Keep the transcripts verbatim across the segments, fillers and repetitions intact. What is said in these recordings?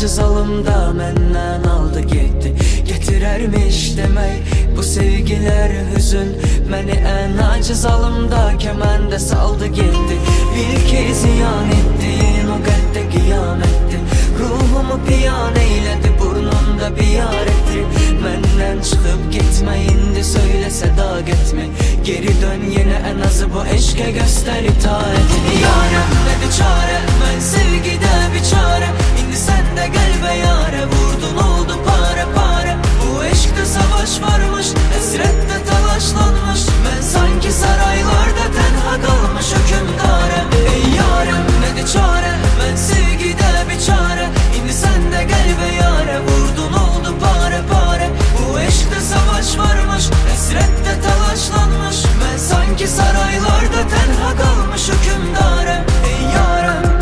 acı zalımda menden aldı gitti. Getirermiş demek bu sevgiler hüzün, beni en acı zalımda kemende saldı gitti. Bil ki ziyan ettiğin o gadde kıyametti, ruhumu piyan eyledi burnunda bir yaretti. Menden çıkıp gitme indi, söyle sedak etme, geri dön yine en azı bu eşke göster itaatini. Yarem dedi çare, ben sevgide bir çare, indi sen de gel be yare, vurdun oldu pare pare. Bu eşkte savaş varmış, esrette talaşlanmış, ben sanki saraylarda tenha kalmış hükümdarem. Ey yarem dedi çare, ben sevgide bir çare, indi sen de gel be yare, vurdun oldu pare pare. Bu eşkte savaş varmış, esrette talaşlanmış, ben sanki saraylarda tenha kalmış hükümdarem. Ey yarem.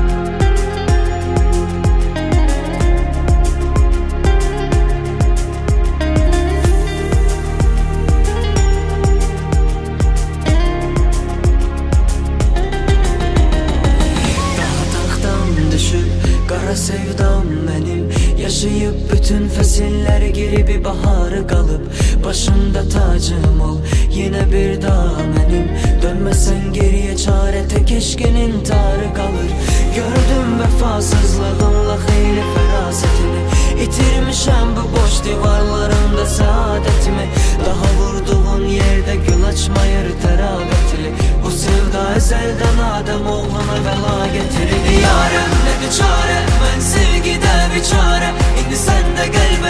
Kara sevdam benim, yaşayıp bütün fesiller geri bir baharı kalıp, başımda tacım ol yine bir daha benim. Dönmesen geriye çare, tek eşkin intiharı kalır. Gördüm vefasızlığınla heyli ferasetini, itirmişem bu boş divarlarında saadetimi. Daha vurduğun yerde gül açmayır terabetli, bu sevda ezelden Adem oğluna bela getirir. Yarem dedi çare, ben sevgide bir çare, indi sen de gel